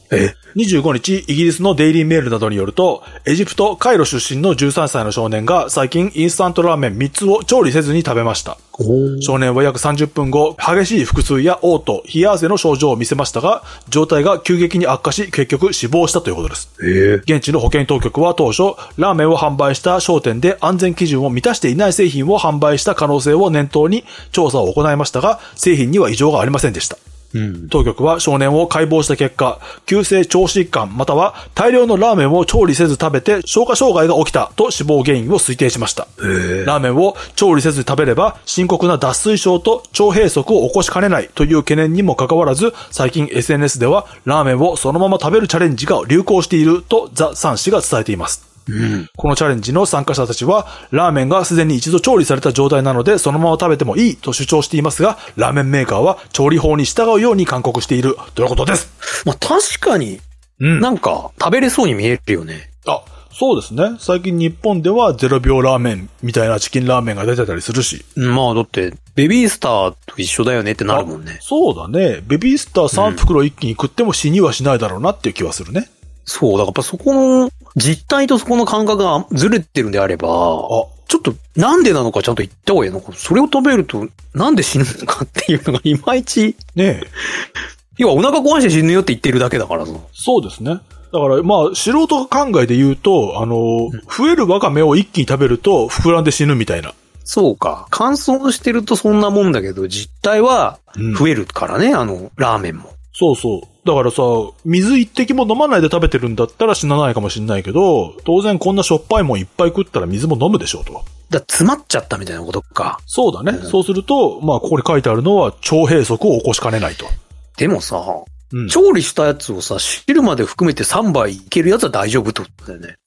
25日、イギリスのデイリーメールなどによると、エジプト、カイロ出身の13歳の少年が最近インスタントラーメン3つを調理せずに食べました。少年は約30分後、激しい腹痛や嘔吐、冷や汗の症状を見せましたが、状態が急激に悪化し、結局死亡したということです。現地の保健当局は当初、ラーメンを販売した商店で安全基準を満たしていない製品を販売した可能性を念頭に調査を行いましたが、製品には異常がありませんでした。当局は少年を解剖した結果、急性腸疾患または大量のラーメンを調理せず食べて消化障害が起きたと死亡原因を推定しました。ラーメンを調理せず食べれば深刻な脱水症と腸閉塞を起こしかねないという懸念にもかかわらず、最近 SNS ではラーメンをそのまま食べるチャレンジが流行しているとザ・サン紙が伝えています。このチャレンジの参加者たちは、ラーメンがすでに一度調理された状態なので、そのまま食べてもいいと主張していますが、ラーメンメーカーは調理法に従うように勧告しているということです。 まあ、確かに、なんか食べれそうに見えるよね。 そうですね。最近日本では0秒ラーメンみたいなチキンラーメンが出てたりするし。 まあだって、ベビースターと一緒だよねってなるもんね。 そうだね。ベビースター3袋一気に食っても死にはしないだろうなっていう気はするね。 そう、だからやっぱそこの実態とそこの感覚がずれてるんであれば、ちょっとなんでなのかちゃんと言った方がいいのか。それを食べるとなんで死ぬのかっていうのがいまいち。ねえ。要はお腹壊して死ぬよって言ってるだけだからさ。 そうですね。だからまあ素人考えで言うと、増えるワカメを一気に食べると膨らんで死ぬみたいな。 そうか。乾燥してるとそんなもんだけど、実態は増えるからね、ラーメンも。 そうそう。だからさ、水一滴も飲まないで食べてるんだったら死なないかもしんないけど、当然こんなしょっぱいもんいっぱい食ったら水も飲むでしょうと。 詰まっちゃったみたいなことか。 そうだね。そうすると、まあここに書いてあるのは腸閉塞を起こしかねないと。 でもさ、調理したやつをさ、汁まで含めて3杯いけるやつは大丈夫ってことだよね。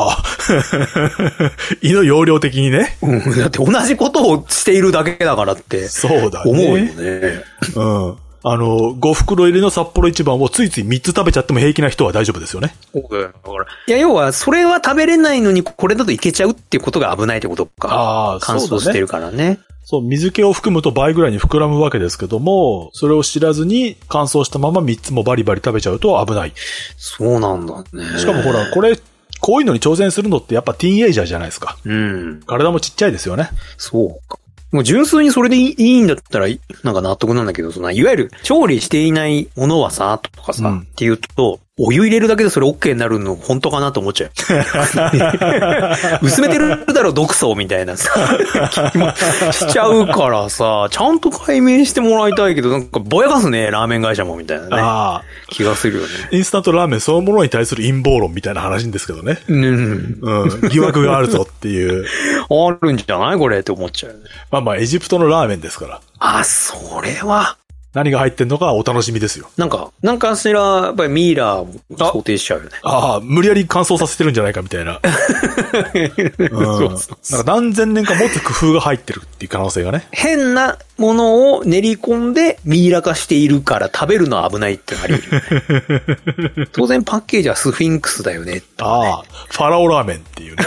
胃の容量的にね。 だって同じことをしているだけだからって。 そうだね。 思うよね。 5袋入りの札幌一番をついつい3つ食べちゃっても平気な人は大丈夫ですよね。 そうだよ。だから。いや、要は、それは食べれないのに、これだといけちゃうっていうことが危ないってことか。乾燥してるからね。 そう、水気を含むと倍ぐらいに膨らむわけですけども、それを知らずに乾燥したまま3つもバリバリ食べちゃうと危ない。 そうなんだね。 しかもほら、こういうのに挑戦するのってやっぱティーンエイジャーじゃないですか。体もちっちゃいですよね。 そうか。もう純粋にそれでいいんだったら、なんか納得なんだけど、いわゆる調理していないものはさ、とかさ、っていうと、お湯入れるだけでそれ OK になるの本当かなと思っちゃう。薄めてるだろ、毒素みたいなさ、気もしちゃうからさ、ちゃんと解明してもらいたいけど、なんかぼやかすね、ラーメン会社もみたいなね。気がするよね。 インスタントラーメンそのものに対する陰謀論みたいな話ですけどね。疑惑があるぞっていう。 あるんじゃないこれって思っちゃう。 まあエジプトのラーメンですから。 それは。 何が入ってんのかお楽しみですよ。 なんかしら、やっぱりミイラーを想定しちゃうよね。 無理やり乾燥させてるんじゃないかみたいな。なんか何千年か持つ工夫が入ってるっていう可能性がね。 変なものを練り込んでミイラ化しているから食べるのは危ないってあり得る。当然パッケージはスフィンクスだよね。 ファラオラーメンっていうね。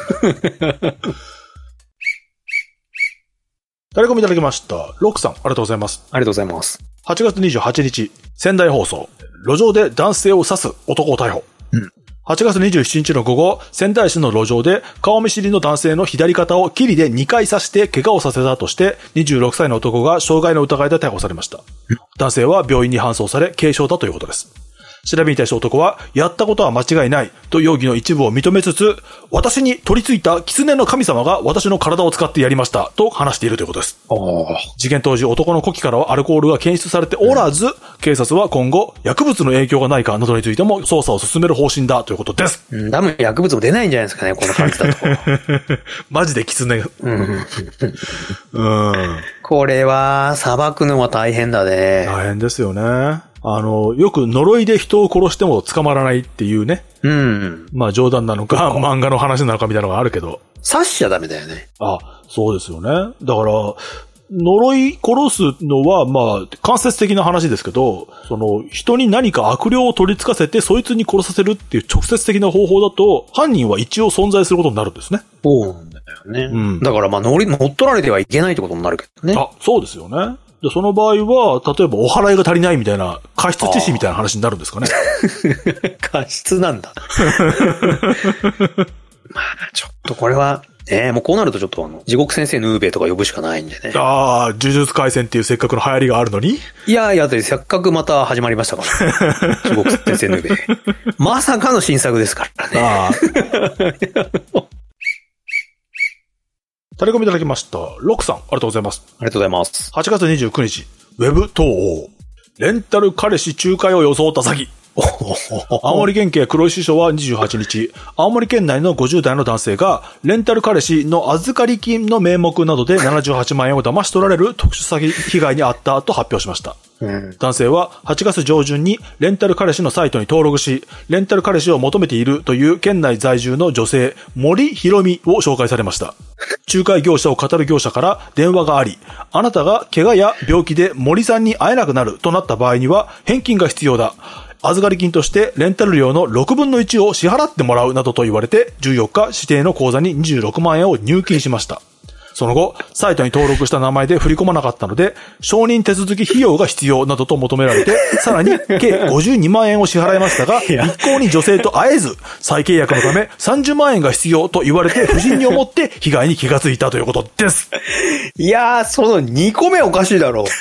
タレコミいただきました。ロックさん、ありがとうございます。 ありがとうございます。 8月28日、仙台放送。路上で男性を刺す男を逮捕。8月27日の午後、仙台市の路上で顔見知りの男性の左肩をキリで2回刺して怪我をさせたとして、26歳の男が傷害の疑いで逮捕されました。男性は病院に搬送され、軽傷だということです。調べに対して男は、やったことは間違いないと容疑の一部を認めつつ、私に取り付いた狐の神様が私の体を使ってやりましたと話しているということです。事件当時、男の呼気からはアルコールが検出されておらず、警察は今後、薬物の影響がないかなどについても捜査を進める方針だということです。 多分薬物も出ないんじゃないですかね、この感じだと。 マジで狐。 これは、裁くのは大変だね。 大変ですよね。よく呪いで人を殺しても捕まらないっていうね。まあ冗談なのか、漫画の話なのかみたいなのがあるけど。 刺しちゃダメだよね。 そうですよね。だから、呪い殺すのは、まあ、間接的な話ですけど、人に何か悪霊を取り付かせて、そいつに殺させるっていう直接的な方法だと、犯人は一応存在することになるんですね。 そうなんだよね。だからまあ、乗っ取られてはいけないってことになるけどね。 そうですよね。 で、その場合は、例えばお払いが足りないみたいな、過失致死みたいな話になるんですかね。 過失なんだ。まあ、ちょっとこれは、もうこうなるとちょっと地獄先生ヌーベとか呼ぶしかないんでね。 ああ、呪術廻戦っていうせっかくの流行りがあるのにいや、せっかくまた始まりましたから。地獄先生ヌーベ。まさかの新作ですからね。ああ。 タレコミいただきました。ロックさん、ありがとうございます。 ありがとうございます。 8月29日、ウェブ東欧。レンタル彼氏仲介を装った詐欺。青森県警黒石署は28日、青森県内の50代の男性が、レンタル彼氏の預かり金の名目などで78万円を騙し取られる特殊詐欺被害に遭ったと発表しました。男性は8月上旬にレンタル彼氏のサイトに登録し、レンタル彼氏を求めているという県内在住の女性、森ひ美を紹介されました。仲介業者を語る業者から電話があり、あなたが怪我や病気で森さんに会えなくなるとなった場合には返金が必要だ。預かり金としてレンタル料の6分の1を支払ってもらうなどと言われて14日指定の口座に26万円を入金しました。その後、サイトに登録した名前で振り込まなかったので、承認手続き費用が必要などと求められて、さらに計52万円を支払いましたが、一向に女性と会えず、再契約のため30万円が必要と言われて不審に思って被害に気がついたということです。 いやー、その2個目おかしいだろう。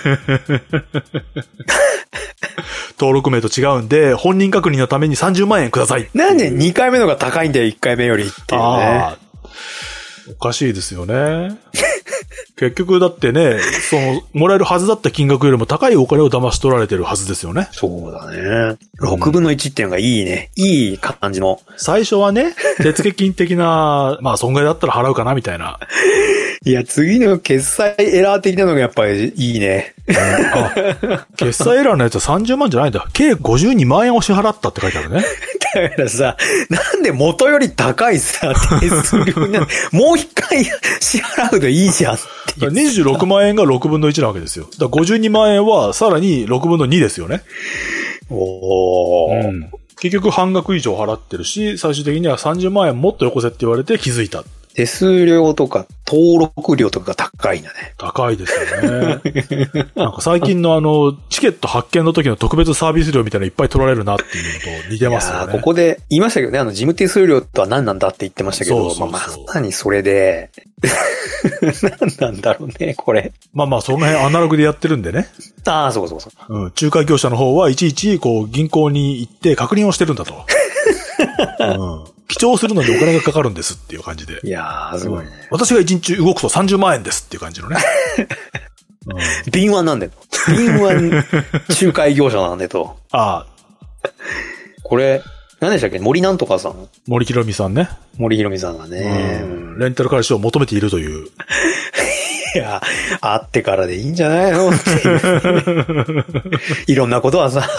登録名と違うんで、本人確認のために30万円ください。 なんで2回目のが高いんだよ、1回目よりっていうね。 おかしいですよね。結局だってね、もらえるはずだった金額よりも高いお金を騙し取られてるはずですよね。 そうだね。6分の1っていうのがいいね。いい感じの。 最初はね、手付金的な、まあ損害だったら払うかなみたいな。 いや、次の決済エラー的なのがやっぱりいいね。 決済エラーのやつは30万じゃないんだ。計52万円を支払ったって書いてあるね。 だからさ、なんで元より高いさ、手数料になる。もう一回支払うといいじゃんっていう。 26万円が6分の1なわけですよ。だから52万円はさらに6分の2ですよね。結局半額以上払ってるし、最終的には30万円もっとよこせって言われて気づいた。 手数料とか登録料とかが高いんだね。 高いですよね。なんか最近のチケット発券の時の特別サービス料みたいなのいっぱい取られるなっていうのと似てますよね。 ここで言いましたけどね、事務手数料とは何なんだって言ってましたけど、まさにそれで、何なんだろうね、これ。 まあその辺アナログでやってるんでね。 ああ、そう。 仲介業者の方はいちいち銀行に行って確認をしてるんだと。記帳するのにお金がかかるんですっていう感じで。 いやー、すごいね。 私が1日動くと30万円ですっていう感じのね。 敏腕なんだよ。敏腕仲介業者なんでと。 ああ。 これ、何でしたっけ？森なんとかさん。 森ひろみさんね。 森ひろみさんがね。 レンタル彼氏を求めているという。 いや、会ってからでいいんじゃないのっていういろんなことはさ。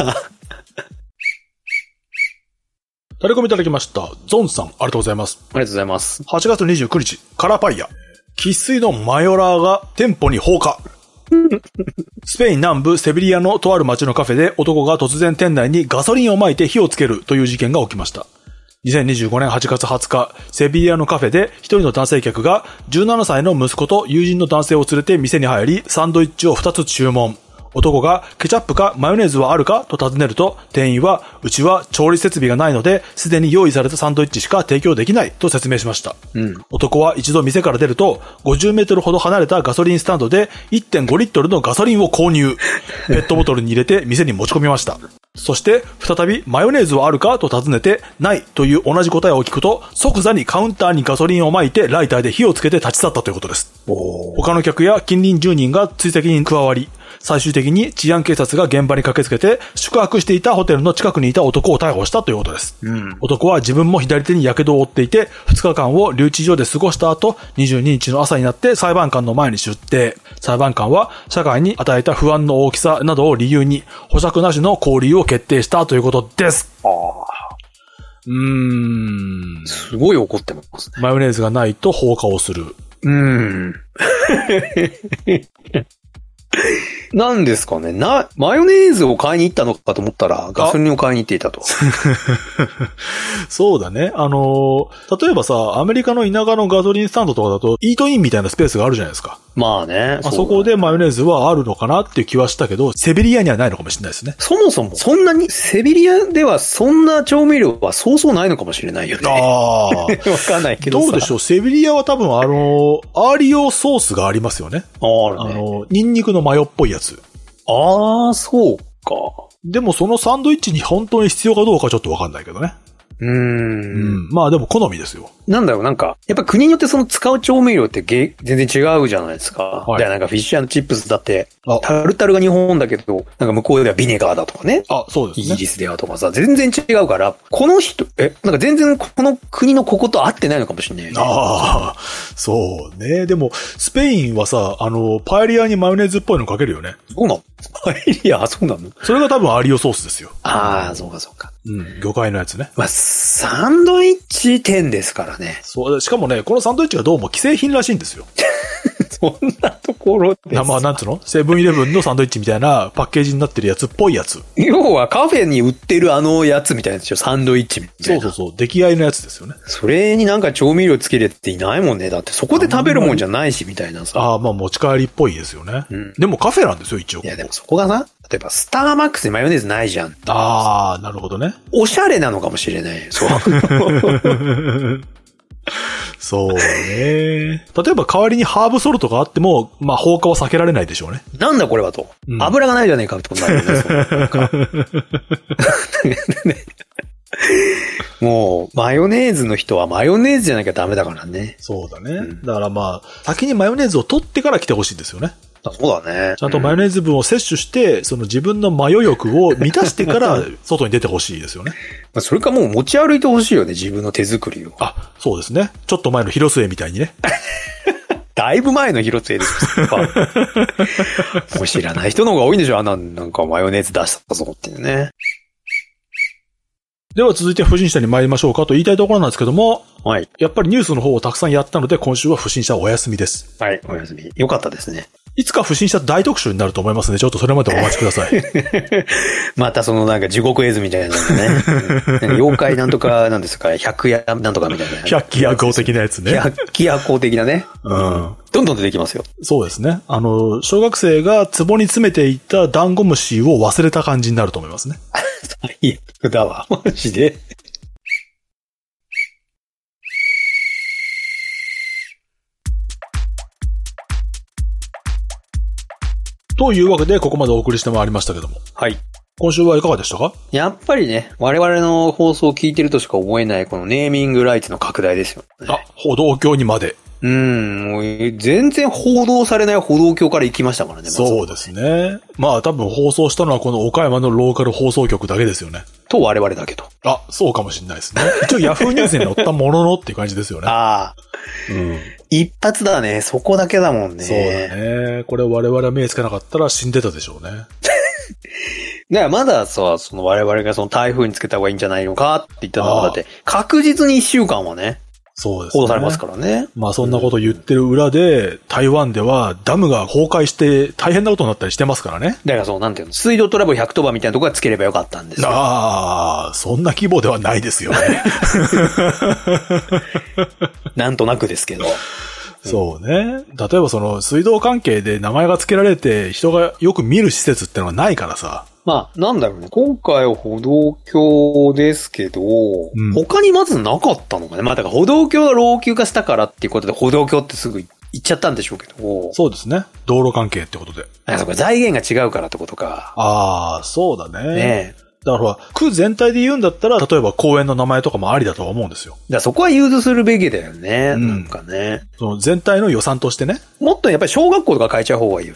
タレコミいただきました。ゾンさん、ありがとうございます。 ありがとうございます。 8月29日、カラパイヤ。生粋のマヨラーが店舗に放火。スペイン南部セビリアのとある町のカフェで男が突然店内にガソリンを撒いて火をつけるという事件が起きました。2025年8月20日、セビリアのカフェで一人の男性客が17歳の息子と友人の男性を連れて店に入り、サンドイッチを2つ注文。男がケチャップかマヨネーズはあるかと尋ねると、店員はうちは調理設備がないので、すでに用意されたサンドイッチしか提供できないと説明しました。男は一度店から出ると、50メートルほど離れたガソリンスタンドで 1.5 リットルのガソリンを購入。ペットボトルに入れて店に持ち込みました。そして再びマヨネーズはあるかと尋ねて、ないという同じ答えを聞くと、即座にカウンターにガソリンを撒いてライターで火をつけて立ち去ったということです。他の客や近隣住人が追跡に加わり、最終的に治安警察が現場に駆けつけて、宿泊していたホテルの近くにいた男を逮捕したということです。男は自分も左手に火傷を負っていて、2日間を留置所で過ごした後、22日の朝になって裁判官の前に出廷。裁判官は社会に与えた不安の大きさなどを理由に、保釈なしの勾留を決定したということです。 すごい怒ってますね。 マヨネーズがないと放火をする。 何ですかね。マヨネーズを買いに行ったのかと思ったら、ガソリンを買いに行っていたと。 そうだね。例えばさ、アメリカの田舎のガソリンスタンドとかだと、イートインみたいなスペースがあるじゃないですか。 まあね。 そこでマヨネーズはあるのかなっていう気はしたけど、セビリアにはないのかもしれないですね。 そもそも、そんなに、セビリアではそんな調味料はそうそうないのかもしれないよね。 わかんないけどさ。 どうでしょう、セビリアは多分アーリオソースがありますよね。 あるね。 ニンニクのマヨっぽいやつ。 ああ、そうか。 でもそのサンドイッチに本当に必要かどうかちょっとわかんないけどね。まあでも好みですよ。 なんだろう、なんか、やっぱ国によってその使う調味料って全然違うじゃないですか。はい。なんかフィッシュ&チップスだって、タルタルが日本だけど、なんか向こうではビネガーだとかね。 あ、そうですね。 イギリスではとかさ、全然違うから、この人、なんか全然この国のここと合ってないのかもしれないよね。 ああ、そうね。でも、スペインはさ、パエリアにマヨネーズっぽいのかけるよね。 そうなの？パエリア、そうなの？ それが多分アリオソースですよ。 ああ、そうかそうか。 魚介のやつね。 まあ、サンドイッチ店ですからね。 そう、しかもね、このサンドイッチがどうも既製品らしいんですよ。 そんなところで。 まあ、なんつうの？セブンイレブンのサンドイッチみたいなパッケージになってるやつっぽいやつ。 要はカフェに売ってるやつみたいなやつでしょ？サンドイッチみたいな。 そう。出来合いのやつですよね。 それになんか調味料つけるっていないもんね。だってそこで食べるもんじゃないしみたいなさ。 ああ、まあ持ち帰りっぽいですよね。でもカフェなんですよ、一応。 いやでもそこがな、例えばスターマックスにマヨネーズないじゃん。 ああ、なるほどね。 おしゃれなのかもしれない。そう。 そうね。例えば代わりにハーブソルトがあっても、まあ放火は避けられないでしょうね。 なんだこれはと。油がないじゃねえかってことになるよね。もう、マヨネーズの人はマヨネーズじゃなきゃダメだからね。 そうだね。だからまあ、先にマヨネーズを取ってから来てほしいですよね。 そうだね。 ちゃんとマヨネーズ分を摂取して、その自分のマヨ欲を満たしてから外に出てほしいですよね。 それかもう持ち歩いてほしいよね、自分の手作りを。 あ、そうですね。ちょっと前の広末みたいにね。 だいぶ前の広末ですよ。もう知らない人の方が多いんでしょ？なんかマヨネーズ出したぞっていうね。 では続いて不審者に参りましょうかと言いたいところなんですけども、 はい。 やっぱりニュースの方をたくさんやったので今週は不審者お休みです。 はい、お休み。よかったですね。 いつか不審者大特集になると思いますので、ちょっとそれまでお待ちください。 またそのなんか地獄絵図みたいなのね。妖怪なんとかなんですか、百夜なんとかみたいな。 百鬼夜行的なやつね。 百鬼夜行的なね。どんどん出てきますよ。 そうですね。小学生が壺に詰めていたダンゴムシを忘れた感じになると思いますね。 最悪だわ、マジで。 というわけで、ここまでお送りしてまいりましたけども。 はい。 今週はいかがでしたか？ やっぱりね、我々の放送を聞いてるとしか思えないこのネーミングライツの拡大ですよね。 あ、歩道橋にまで。 もう全然報道されない歩道橋から行きましたからね。 そうですね。まあ多分放送したのはこの岡山のローカル放送局だけですよね。 と我々だけと。 あ、そうかもしれないですね。一応ヤフーニュースに載ったもののっていう感じですよね。 ああ。一発だね。そこだけだもんね。 そうだね。これ我々は目つけなかったら死んでたでしょうね。 だからまださ、その我々がその台風につけた方がいいんじゃないのかって言ったのは、だって確実に1週間はね。 そうですね。 報道されますからね。 まあそんなこと言ってる裏で、台湾ではダムが崩壊して大変なことになったりしてますからね。 だからそうなんていうの、水道トラブル110番みたいなところがつければよかったんですよ。 ああ、そんな規模ではないですよね。 なんとなくですけど。 そうね。例えばその水道関係で名前が付けられて人がよく見る施設ってのはないからさ。 まあ、なんだろうね。今回は歩道橋ですけど、他にまずなかったのかね。まあ、だから歩道橋が老朽化したからっていうことで歩道橋ってすぐ行っちゃったんでしょうけど。 そうですね。道路関係ってことで。 そうか、財源が違うからってことか。 ああ、そうだね。 ねえ。 だから区全体で言うんだったら、例えば公園の名前とかもありだとは思うんですよ。 だからそこは融通するべきだよね。なんかね。 その全体の予算としてね。 もっとやっぱり小学校とか変えちゃう方がいいよ。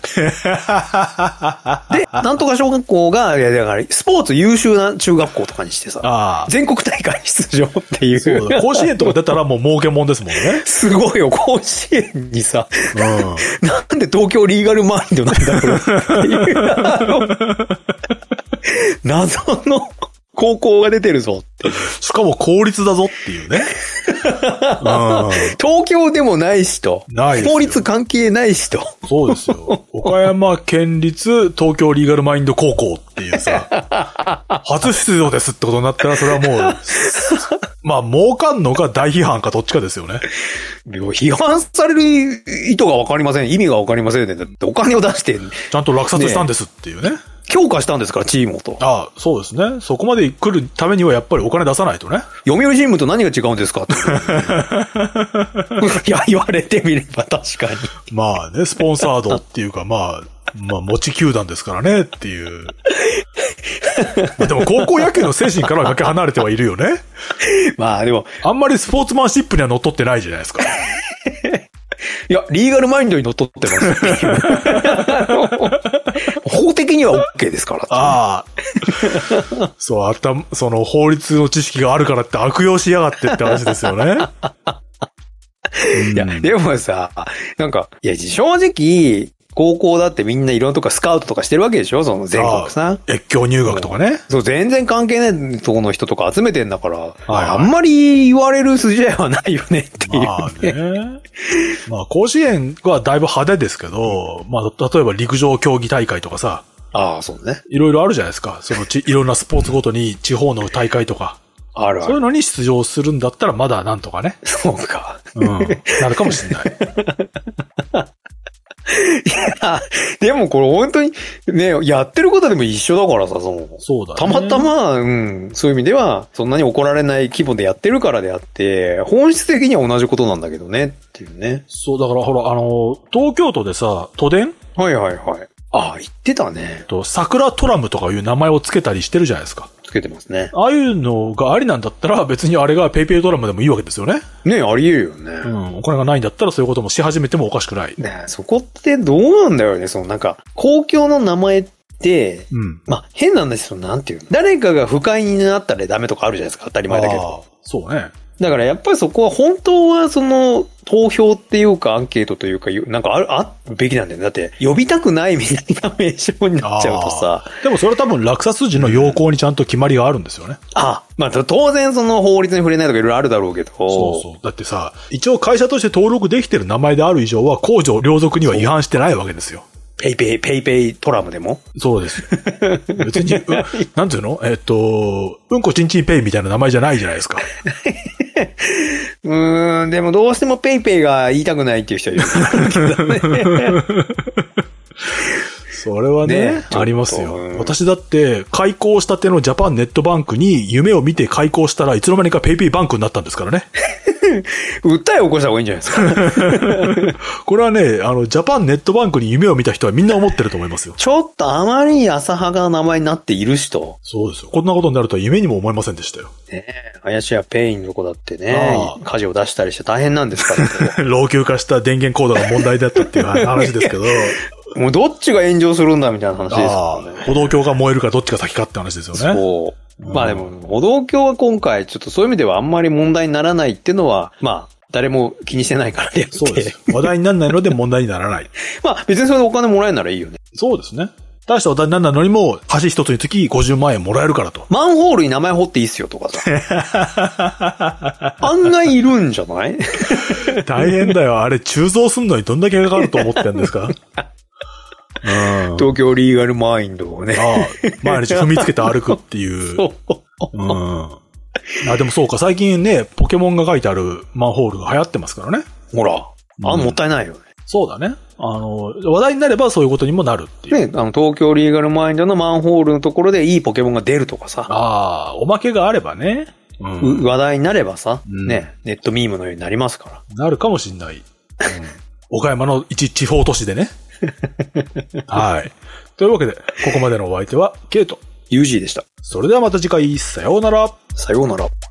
で、なんとか小学校が、いやだからスポーツ優秀な中学校とかにしてさ、全国大会出場っていう。 そうだ。甲子園とか出たらもう儲けもんですもんね。 すごいよ、甲子園にさ、なんで東京リーガルマインドなんだろうっていう。謎の高校が出てるぞって。 しかも公立だぞっていうね。 東京でもないしと。 ないですよ。 法律関係ないしと。 そうですよ。岡山県立東京リーガルマインド高校っていうさ、初出場ですってことになったらそれはもう、 まあ、儲かんのか大批判かどっちかですよね。 批判される意図がわかりません。意味がわかりませんね。だってお金を出して。 ちゃんと落札したんですっていうね。 強化したんですから、チームをと。 ああ、そうですね。そこまで来るためにはやっぱりお金出さないとね。 読売新聞と何が違うんですかって。いや、言われてみれば確かに。 まあね、スポンサードっていうか、まあ、持ち球団ですからねっていう。まあでも高校野球の精神からはかけ離れてはいるよね。 まあでも。 あんまりスポーツマンシップには乗っ取ってないじゃないですか。 いや、リーガルマインドに乗っ取ってます。法的には OK ですから。 ああ。そう、その法律の知識があるからって悪用しやがってって話ですよね。 いや、でもさ、なんか、いや、正直、高校だってみんないろんなとこスカウトとかしてるわけでしょその全国さ。 越境入学とかね。 そう、全然関係ないとこの人とか集めてんだから、 はいはい、 あんまり言われる筋合いはないよねっていう、ね。 まあね。まあ甲子園はだいぶ派手ですけど、まあ例えば陸上競技大会とかさ。 ああ、そうね。 いろいろあるじゃないですか。いろんなスポーツごとに地方の大会とか。 あるある。 そういうのに出場するんだったらまだなんとかね。 そうか。 うん。なるかもしれない。 いや、でもこれ本当にね、やってることでも一緒だからさ、 そうだね。 たまたま、そういう意味では、そんなに怒られない規模でやってるからであって、本質的には同じことなんだけどね、っていうね。 そう、だからほら、東京都でさ、都電？ はいはいはい。ああ、言ってたね。 桜トラムとかいう名前をつけたりしてるじゃないですか。 つけてますね。 ああいうのがありなんだったら別にあれがペイペイトラムでもいいわけですよね。 ねえ、あり得るよね。 うん。お金がないんだったらそういうこともし始めてもおかしくない。 ねえ、そこってどうなんだよね。なんか、公共の名前って、まあ、変なんですよ。なんていうの。誰かが不快になったらダメとかあるじゃないですか。当たり前だけど。 そうね。 だからやっぱりそこは本当は投票っていうかアンケートというか、なんかあるべきなんだよね。だって呼びたくないみたいな名称になっちゃうとさ。 でもそれは多分落札時の要項にちゃんと決まりがあるんですよね。 まあ当然法律に触れないとかいろいろあるだろうけど。 そうそう。だってさ、一応会社として登録できてる名前である以上は公序良俗には違反してないわけですよ。 ペイペイトラムでもそうです。別に、なんていうのうんこちんちんペイみたいな名前じゃないじゃないですか。 でもどうしてもペイペイが言いたくないっていう人いる。 それはね、ありますよ。私だって、開校したてのジャパンネットバンクに夢を見て開校したらいつの間にかペイペイバンクになったんですからね。 訴えを起こした方がいいんじゃないですか。 これはね、ジャパンネットバンクに夢を見た人はみんな思ってると思いますよ。 ちょっとあまりに浅はかな名前になっている人。 そうですよ。こんなことになるとは夢にも思いませんでしたよ。 ねえ、林家ペインの子だってね、火事を出したりして大変なんですから。 老朽化した電源コードが問題だったっていう話ですけど。 もうどっちが炎上するんだみたいな話ですよね。 歩道橋が燃えるかどっちが先かって話ですよね。 そう。まあでも、歩道橋は今回ちょっとそういう意味ではあんまり問題にならないっていうのは、まあ、誰も気にしてないからで。 そうです。話題にならないので問題にならない。 まあ別にそれでお金もらえるならいいよね。 そうですね。大した話題にならないのにも、橋一つにつき50万円もらえるからと。 マンホールに名前彫っていいっすよとかさ。案外いるんじゃない？ 大変だよ。あれ、鋳造すんのにどんだけかかると思ってんですか？ 東京リーガルマインドをね。 毎日踏みつけて歩くっていう。でもそうか、最近ね、ポケモンが書いてあるマンホールが流行ってますからね。 ほら。もったいないよね。 そうだね。話題になればそういうことにもなるっていう。 ね、東京リーガルマインドのマンホールのところでいいポケモンが出るとかさ。 おまけがあればね。 話題になればさ、ね、ネットミームのようになりますから。 なるかもしんない。岡山の一地方都市でね。はい。というわけで、ここまでのお相手は、ケイト。 ユージーでした。 それではまた次回、さようなら。 さようなら。